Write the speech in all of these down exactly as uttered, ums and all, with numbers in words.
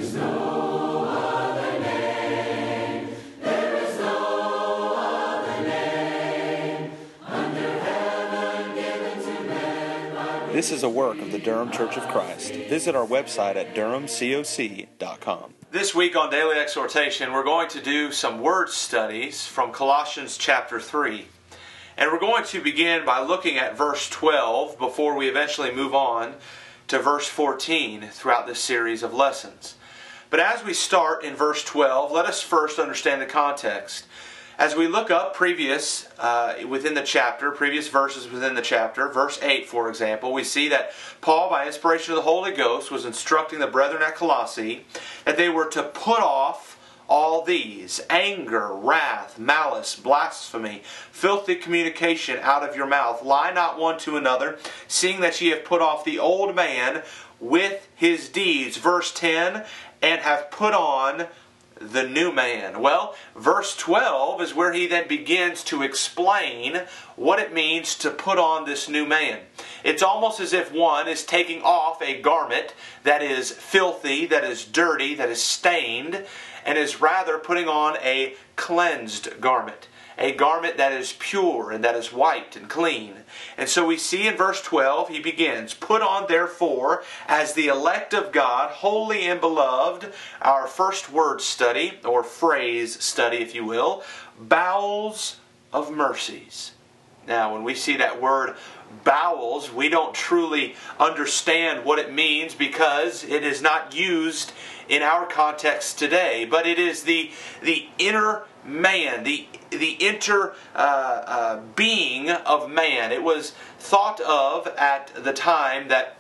This is a work of the Durham Church of Christ. Visit our website at durham coc dot com. This week on Daily Exhortation, we're going to do some word studies from Colossians chapter three. And we're going to begin by looking at verse twelve before we eventually move on to verse fourteen throughout this series of lessons. But as we start in verse twelve, let us first understand the context. As we look up previous, uh, within the chapter, previous verses within the chapter, verse eight, for example, we see that Paul, by inspiration of the Holy Ghost, was instructing the brethren at Colossae that they were to put off all these: anger, wrath, malice, blasphemy, filthy communication out of your mouth. Lie not one to another, seeing that ye have put off the old man with his deeds. Verse ten, and have put on the new man. Well, verse twelve is where he then begins to explain what it means to put on this new man. It's almost as if one is taking off a garment that is filthy, that is dirty, that is stained, and is rather putting on a cleansed garment. A garment that is pure and that is white and clean. And so we see in verse twelve, he begins, put on therefore as the elect of God, holy and beloved, our first word study, or phrase study if you will, bowels of mercies. Now when we see that word bowels, we don't truly understand what it means because it is not used in our context today. But it is the, the inner man, the the inner uh, uh, being of man. It was thought of at the time that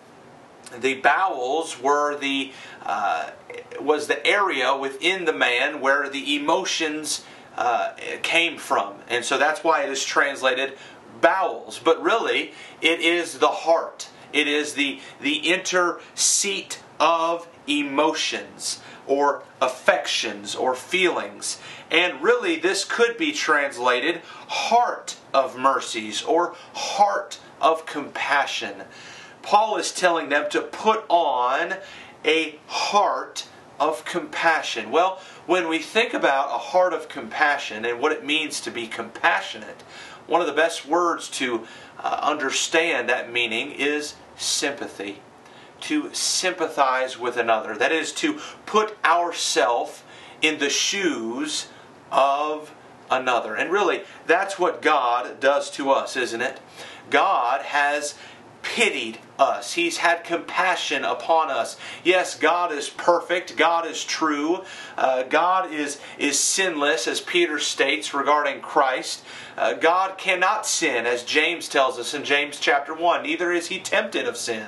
the bowels were the uh, was the area within the man where the emotions uh, came from, and so that's why it is translated bowels. But really, it is the heart. It is the the inner seat of emotions, or affections, or feelings. And really, this could be translated heart of mercies, or heart of compassion. Paul is telling them to put on a heart of compassion. Well, when we think about a heart of compassion and what it means to be compassionate, one of the best words to uh, understand that meaning is sympathy. To sympathize with another. That is, to put ourselves in the shoes of another. And really, that's what God does to us, isn't it? God has pitied us. He's had compassion upon us. Yes, God is perfect. God is true. Uh, God is, is sinless, as Peter states regarding Christ. Uh, God cannot sin, as James tells us in James chapter one. Neither is He tempted of sin.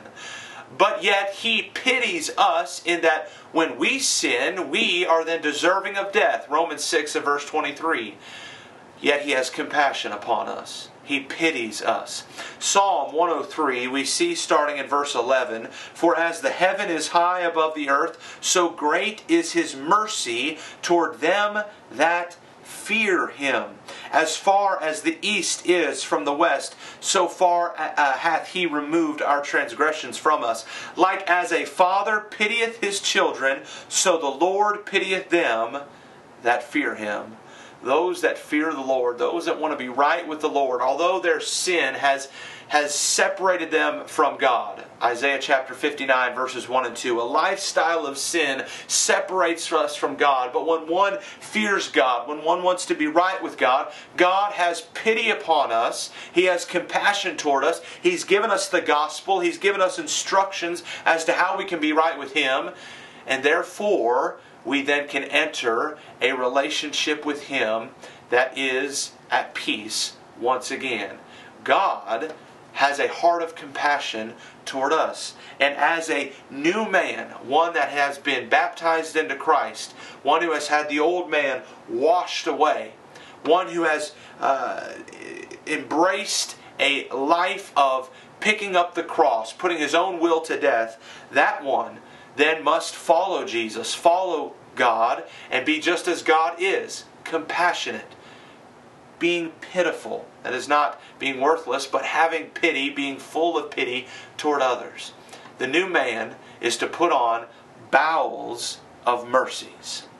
But yet He pities us in that when we sin, we are then deserving of death. Romans six and verse twenty-three. Yet He has compassion upon us. He pities us. Psalm one oh three, we see starting in verse eleven, for as the heaven is high above the earth, so great is His mercy toward them that fear Him. As far as the east is from the west, so far uh, hath He removed our transgressions from us. Like as a father pitieth his children, so the Lord pitieth them that fear Him. Those that fear the Lord, those that want to be right with the Lord, although their sin has has separated them from God. Isaiah chapter fifty-nine verses one and two. A lifestyle of sin separates us from God. But when one fears God, when one wants to be right with God, God has pity upon us. He has compassion toward us. He's given us the gospel. He's given us instructions as to how we can be right with Him. And therefore, we then can enter a relationship with Him that is at peace once again. God has a heart of compassion toward us. And as a new man, one that has been baptized into Christ, one who has had the old man washed away, one who has uh, embraced a life of picking up the cross, putting his own will to death, that one then must follow Jesus, follow God, and be just as God is, compassionate, being pitiful. That is not being worthless, but having pity, being full of pity toward others. The new man is to put on bowels of mercies.